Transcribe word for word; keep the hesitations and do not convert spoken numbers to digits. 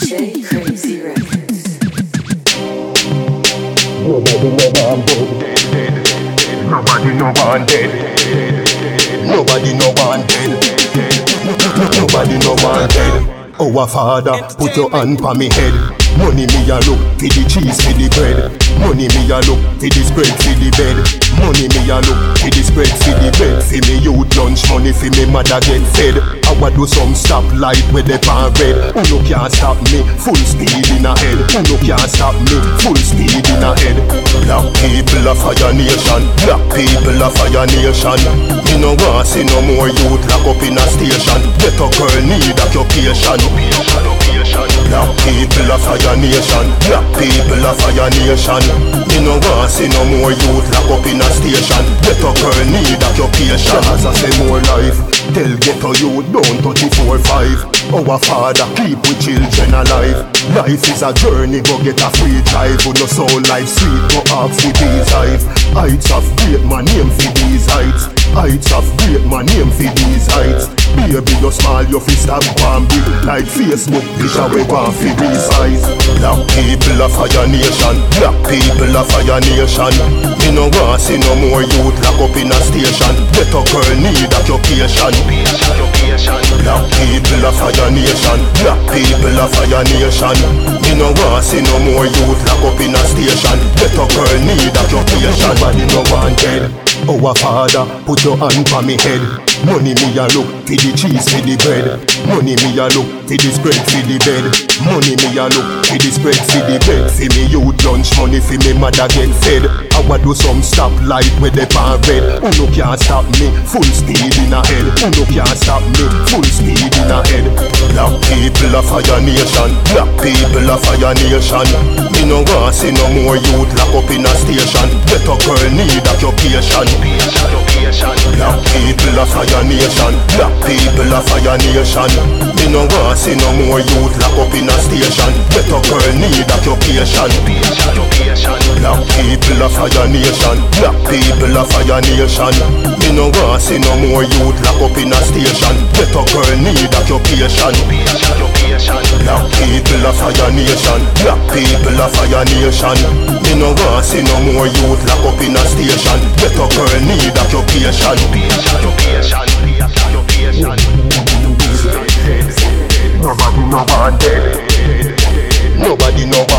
J Crazy Records. Nobody know I'm dead. Nobody know I'm dead. Nobody know I'm dead. Nobody know I'm dead. Our Father, put your hand on me head. Money me a look for the cheese for the bread. Money me a look for the spread for the bed. Money me a look for the spread for the bed. For me youth lunch money, for me mother get fed. I wa do some stop light with the pan red. Who no can't stop me, full speed in a head. Who no can't stop me, full speed in a head. Black people a fire nation. Black people a fire nation. Me no want see no more youth lock up in a station. Get a girl need occupation. Black people a fire nation. Black people a fire nation. Me no want see no more youth lock up in a station. Get a girl need occupation. As I say more life, tell ghetto youth don't touch it four five. Our Father keep we children alive. Life is a journey, go get a free drive. Who no soul life sweet, go off for these heights. Heights of great man name for these heights. Heights of great man name for these heights. Baby you small, you fist up one big. Like Facebook picture we want for these eyes. Black people a fire nation. Black people a fire nation. Me no want see no more youth lock up in a station. Get a girl need occupation. Black people a fire nation. Black people a fire nation. Me no want see no more youth lock up in a station. Get a girl need occupation. Nobody no want dead. Our Father, put your hand on me head. Money me a look for the cheese for the bread. Money me a look for the spread for the bed. Money me a look for the spread for the bed. For me youth lunch money, for me mother get fed. I wa do some stop light with the pan red. Who no can't stop me, full speed in a head. Who no can't stop me, full speed in a head. Black people a fire nation. Black people a fire nation. Me no want see no more youth lock up in a station. Get a girl need occupation. Black people a fire nation. Black people a fire nation. Me no want see no more youth lock up in a station. Get a girl need occupation. Black people a fire nation. Black people a fire nation. Me no want see no more youth lock up in a station. Get a girl need occupation. Black people a fire nation. Black people a fire nation. Me no want see no more youth lock up in a station. Get a girl need occupation. Nobody no want dead. Nobody no want